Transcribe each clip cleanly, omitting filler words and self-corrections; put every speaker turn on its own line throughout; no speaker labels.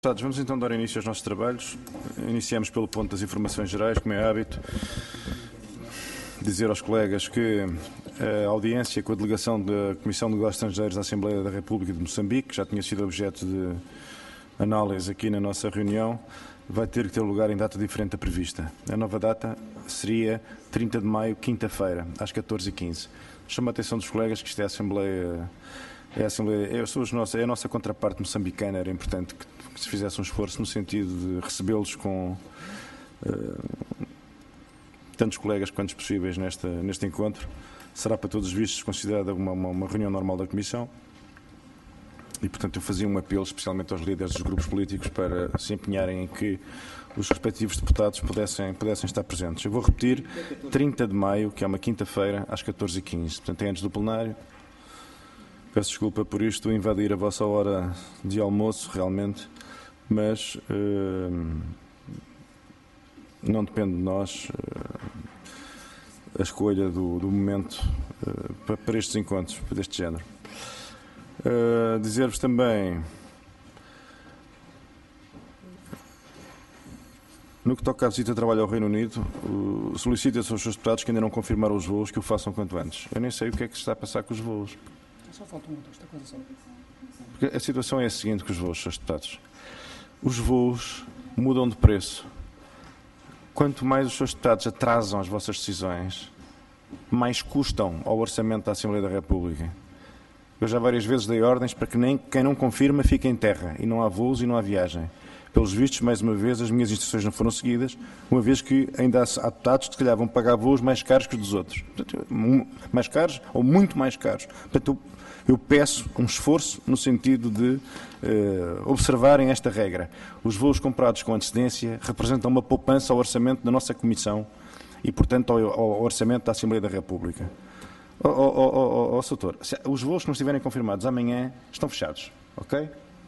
Vamos então dar início aos nossos trabalhos. Iniciamos pelo ponto das informações gerais, como é hábito. Dizer aos colegas que a audiência com a delegação da Comissão de Negócios Estrangeiros da Assembleia da República de Moçambique, já tinha sido objeto de análise aqui na nossa reunião, vai ter que ter lugar em data diferente da prevista. A nova data seria 30 de maio, quinta-feira, às 14h15. Chamo a atenção dos colegas que isto é a Assembleia... É a nossa contraparte moçambicana, era importante que se fizesse um esforço no sentido de recebê-los com tantos colegas quantos possíveis neste encontro. Será para todos os vistos considerada uma reunião normal da Comissão e, portanto, eu fazia um apelo especialmente aos líderes dos grupos políticos para se empenharem em que os respectivos deputados pudessem estar presentes. Eu vou repetir, 30 de maio, que é uma quinta-feira, às 14h15, portanto é antes do plenário. Peço desculpa por isto, invadir a vossa hora de almoço, realmente, mas não depende de nós a escolha do momento para estes encontros, deste género. Dizer-vos também, no que toca à visita de trabalho ao Reino Unido, solicita-se aos seus deputados que ainda não confirmaram os voos que o façam quanto antes. Eu nem sei o que é que se está a passar com os voos.
Só falta esta coisa só.
Porque a situação é a seguinte com os voos, Srs. Deputados. Os voos mudam de preço. Quanto mais os Srs. Deputados atrasam as vossas decisões, mais custam ao orçamento da Assembleia da República. Eu já várias vezes dei ordens para que quem não confirma fique em terra, e não há voos e não há viagem. Pelos vistos, mais uma vez, as minhas instruções não foram seguidas, uma vez que ainda há deputados que, se calhar, vão pagar voos mais caros que os dos outros. Portanto, mais caros ou muito mais caros. Portanto, eu peço um esforço no sentido de observarem esta regra. Os voos comprados com antecedência representam uma poupança ao orçamento da nossa Comissão e, portanto, ao orçamento da Assembleia da República. Sr. Doutor, os voos que não estiverem confirmados amanhã estão fechados, ok?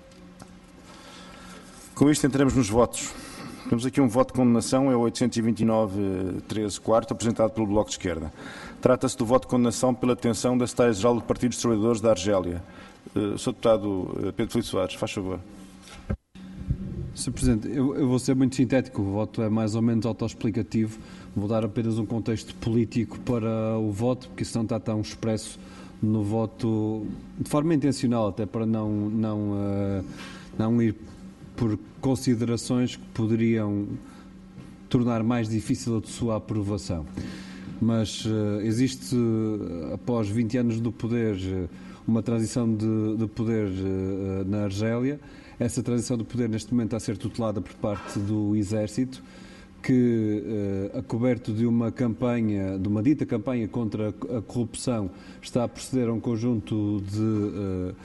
Com isto entramos nos votos. Temos aqui um voto de condenação, é o 829-13-4, apresentado pelo Bloco de Esquerda. Trata-se do voto de condenação pela detenção da Secretária-Geral do Partido dos Trabalhadores da Argélia. Sr. Deputado Pedro Filipe Soares, faz favor.
Sr. Presidente, eu vou ser muito sintético, o voto é mais ou menos autoexplicativo. Vou dar apenas um contexto político para o voto, porque isso não está tão expresso no voto, de forma intencional, até para não ir por considerações que poderiam tornar mais difícil a sua aprovação. Mas existe, após 20 anos do poder, uma transição de poder na Argélia. Essa transição de poder neste momento está a ser tutelada por parte do Exército, que, acoberto de uma dita campanha contra a corrupção, está a proceder a um conjunto de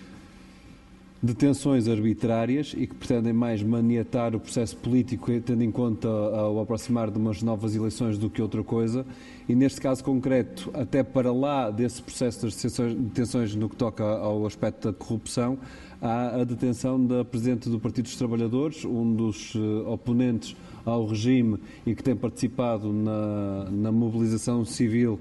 detenções arbitrárias e que pretendem mais maniatar o processo político, tendo em conta ao aproximar de umas novas eleições do que outra coisa. E neste caso concreto, até para lá desse processo das detenções no que toca ao aspecto da corrupção, há a detenção da Presidente do Partido dos Trabalhadores, um dos oponentes ao regime e que tem participado na mobilização civil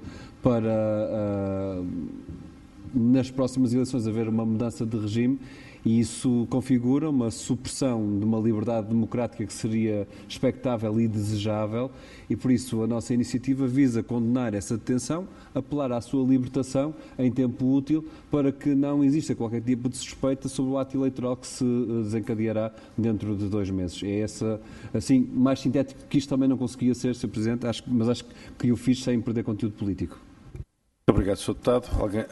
para, nas próximas eleições, haver uma mudança de regime. E isso configura uma supressão de uma liberdade democrática que seria expectável e desejável, e por isso a nossa iniciativa visa condenar essa detenção, apelar à sua libertação em tempo útil, para que não exista qualquer tipo de suspeita sobre o ato eleitoral que se desencadeará dentro de 2 meses. É essa, assim, mais sintético que isto também não conseguia ser, Sr. Presidente, mas acho que o fiz sem perder conteúdo político.
Muito obrigado, Sr. Deputado.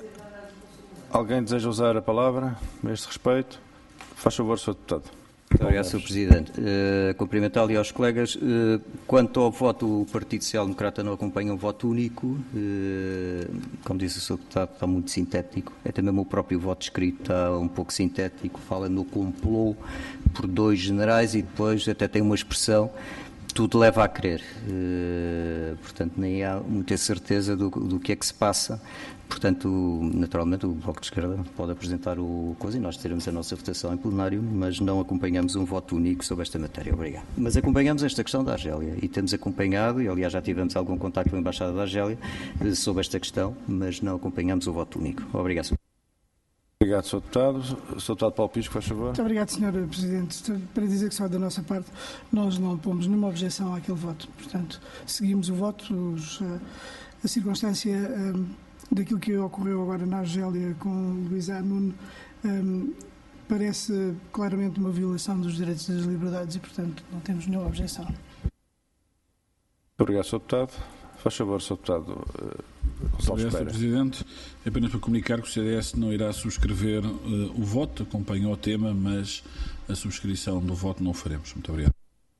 Alguém deseja usar a palavra a este respeito? Faz favor, Sr. Deputado.
Muito obrigado, Sr. Presidente. Cumprimentá-lo e aos colegas. Quanto ao voto, o Partido Social Democrata não acompanha um voto único. Como disse o Sr. Deputado, está muito sintético. É também o meu próprio voto escrito, está um pouco sintético. Fala no complô por 2 generais e depois até tem uma expressão: tudo leva a crer. Portanto, nem há muita certeza do que é que se passa. Portanto, naturalmente, o Bloco de Esquerda pode apresentar o coisa e nós teremos a nossa votação em plenário, mas não acompanhamos um voto único sobre esta matéria. Obrigado. Mas acompanhamos esta questão da Argélia e temos acompanhado, e aliás já tivemos algum contacto com a Embaixada da Argélia sobre esta questão, mas não acompanhamos o voto único. Obrigado, Sr.
Obrigado, Sr. Deputado. Sr. Deputado Paulo Pisco, faz favor.
Muito obrigado, Sr. Presidente. Para dizer que só da nossa parte nós não pomos nenhuma objeção àquele voto. Portanto, seguimos o voto. A circunstância daquilo que ocorreu agora na Argélia com Luís A. Nuno parece claramente uma violação dos direitos e das liberdades e, portanto, não temos nenhuma objeção.
Muito obrigado, Sr. Deputado. Faz favor, Sr. Deputado Gonçalves
Sr.
Pereira.
Presidente, apenas para comunicar que o CDS não irá subscrever o voto, acompanha o tema, mas a subscrição do voto não o faremos. Muito obrigado.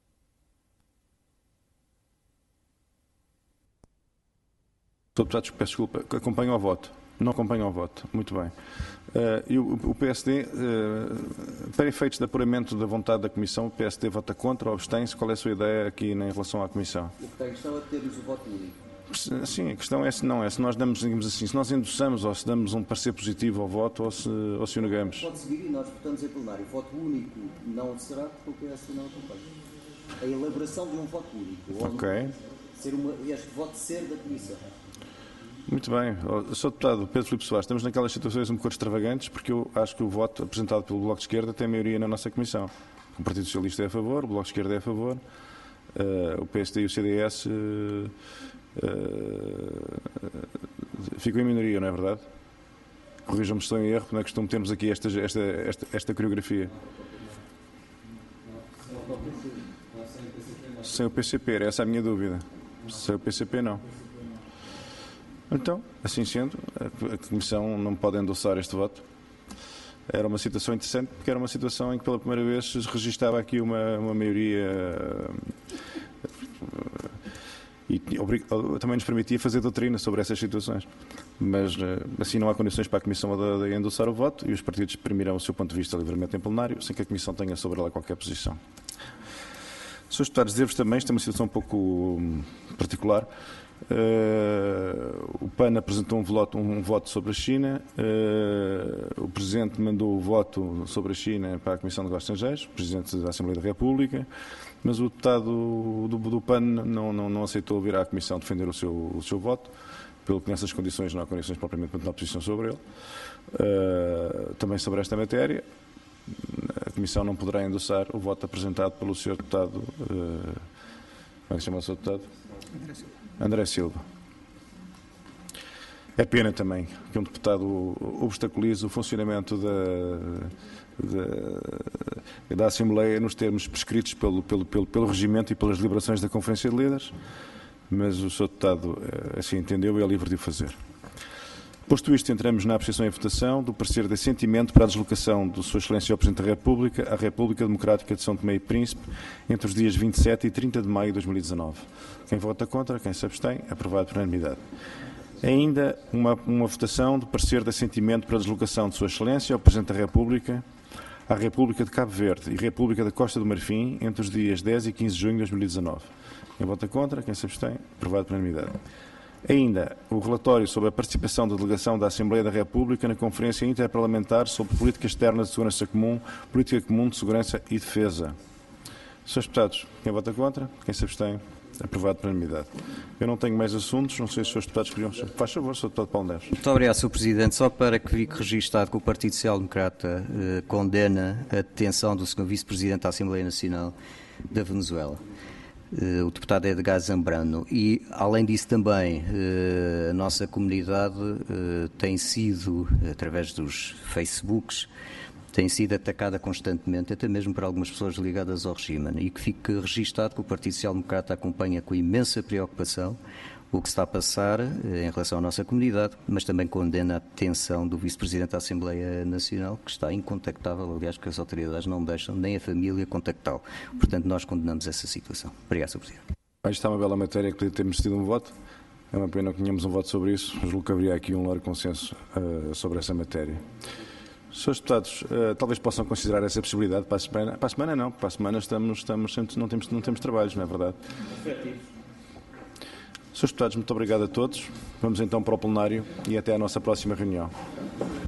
Sr. Deputado, peço desculpa, acompanha o voto. Não acompanha o voto. Muito bem. E o PSD, para efeitos de apuramento da vontade da Comissão, o PSD vota contra ou abstém-se? Qual é a sua ideia aqui em relação à Comissão?
A questão é termos o voto único.
Sim, a questão é se não é. Se nós damos, digamos assim, se nós endossamos ou se damos um parecer positivo ao voto ou se o negamos.
Pode seguir e nós votamos em plenário. O voto único não será porque o PSD não acompanha. A elaboração de um voto único.
Ok.
Este voto ser da Comissão.
Muito bem. Sr. Deputado Pedro Filipe Soares, estamos naquelas situações um bocado extravagantes porque eu acho que o voto apresentado pelo Bloco de Esquerda tem maioria na nossa Comissão. O Partido Socialista é a favor, o Bloco de Esquerda é a favor, o PSD e o CDS ficam em minoria, não é verdade? Corrijam-me se estou em erro, não é costume termos aqui esta coreografia. Sem o PCP, era essa a minha dúvida. Sem o PCP, não. Então, assim sendo, a Comissão não pode endossar este voto. Era uma situação interessante, porque era uma situação em que pela primeira vez se registava aqui uma maioria e também nos permitia fazer doutrina sobre essas situações. Mas assim não há condições para a Comissão de endossar o voto e os partidos exprimirão o seu ponto de vista livremente em plenário, sem que a Comissão tenha sobre ela qualquer posição. Srs. Deputados, devo-vos também, esta é uma situação um pouco particular. O PAN apresentou um voto sobre a China, o Presidente mandou o voto sobre a China para a Comissão de Negócios Estrangeiros, o Presidente da Assembleia da República, mas o deputado do PAN não aceitou vir à Comissão defender o seu voto, pelo que nessas condições não há condições propriamente para tomar posição sobre ele. Também sobre esta matéria, a Comissão não poderá endossar o voto apresentado pelo Sr. Deputado, como é que se chama o Sr. Deputado? André Silva. É pena também que um deputado obstaculize o funcionamento da Assembleia nos termos prescritos pelo regimento e pelas deliberações da Conferência de Líderes, mas o Sr. Deputado assim entendeu e é livre de o fazer. Posto isto, entramos na apreciação e votação do parecer de assentimento para a deslocação de Sua Excelência o Presidente da República à República Democrática de São Tomé e Príncipe entre os dias 27 e 30 de maio de 2019. Quem vota contra, quem se abstém, aprovado por unanimidade. Ainda uma votação do parecer de assentimento para a deslocação de Sua Excelência o Presidente da República à República de Cabo Verde e República da Costa do Marfim entre os dias 10 e 15 de junho de 2019. Quem vota contra, quem se abstém, aprovado por unanimidade. Ainda o relatório sobre a participação da delegação da Assembleia da República na Conferência Interparlamentar sobre Política Externa de Segurança Comum, Política Comum de Segurança e Defesa. Srs. Deputados, quem vota contra, quem se abstém, aprovado por unanimidade. Eu não tenho mais assuntos, não sei se os Srs. Deputados queriam... Faz favor, Sr. Deputado Paulo Neves.
Muito obrigado, Sr. Presidente. Só para que fique registado que o Partido Social Democrata condena a detenção do Sr. Vice-Presidente da Assembleia Nacional da Venezuela, o deputado Edgar Zambrano, e além disso também a nossa comunidade tem sido, através dos Facebooks, tem sido atacada constantemente, até mesmo por algumas pessoas ligadas ao regime, e que fique registado que o Partido Social Democrata acompanha com imensa preocupação o que está a passar em relação à nossa comunidade, mas também condena a detenção do Vice-Presidente da Assembleia Nacional, que está incontactável, aliás, que as autoridades não deixam nem a família contactá-lo. Portanto, nós condenamos essa situação. Obrigado, Sr. Presidente.
Isto está uma bela matéria que podia termos tido um voto. É uma pena que tenhamos um voto sobre isso. Julgo que haveria aqui um largo consenso sobre essa matéria. Srs. Deputados, talvez possam considerar essa possibilidade para a semana. Para a semana não, para a semana não temos trabalhos, não é verdade? Srs. Deputados, muito obrigado a todos. Vamos então para o plenário e até à nossa próxima reunião.